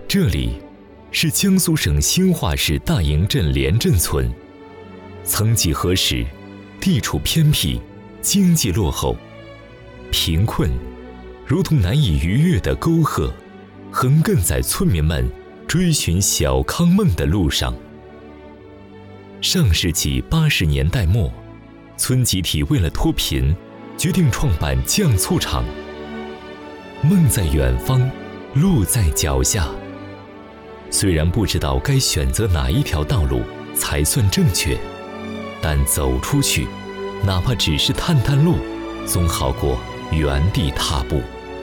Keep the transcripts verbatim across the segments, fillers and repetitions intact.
这里是江苏省兴化市大营镇连镇村，曾几何时，地处偏僻，经济落后，贫困如同难以逾越的沟壑，横亘在村民们追寻小康梦的路上。上世纪八十年代末，村集体为了脱贫，决定创办酱醋厂。梦在远方，路在脚下。虽然不知道该选择哪一条道路才算正确，但走出去，哪怕只是探探路，总好过原地踏步。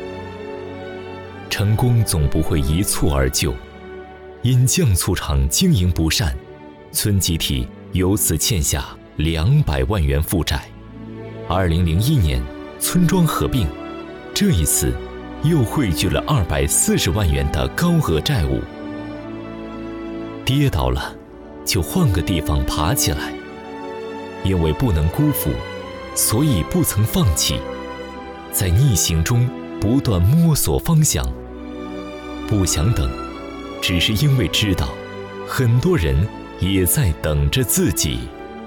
成功总不会一蹴而就，因酱醋厂经营不善，村集体由此欠下两百万元负债。二零零一年，村庄合并，这一次又汇聚了二百四十万元的高额债务。跌倒了，就换个地方爬起来。因为不能辜负，所以不曾放弃，在逆行中不断摸索方向。不想等，只是因为知道，很多人也在等着自己。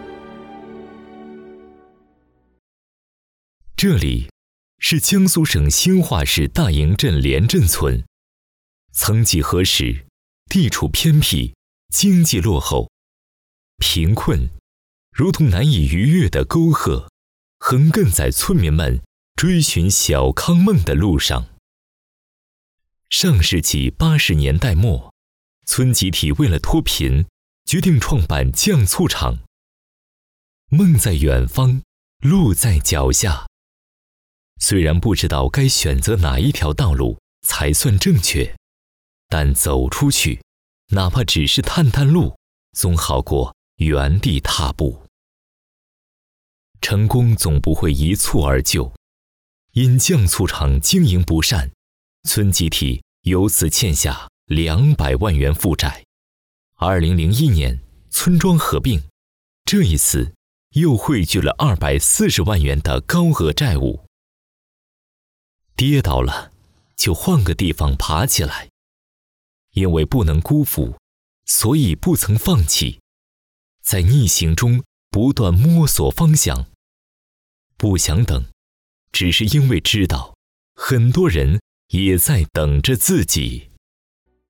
这里是江苏省兴化市大营镇连镇村，曾几何时，地处偏僻，经济落后，贫困如同难以逾越的沟壑，横亘在村民们追寻小康梦的路上。上世纪八十年代末，村集体为了脱贫，决定创办酱醋厂。梦在远方，路在脚下。虽然不知道该选择哪一条道路才算正确，但走出去，哪怕只是探探路，总好过原地踏步。成功总不会一蹴而就，因酱醋厂经营不善，村集体由此欠下两百万元负债。二零零一年，村庄合并，这一次又汇聚了二百四十万元的高额债务。跌倒了，就换个地方爬起来。因为不能辜负，所以不曾放弃，在逆行中不断摸索方向。不想等，只是因为知道，很多人也在等着自己。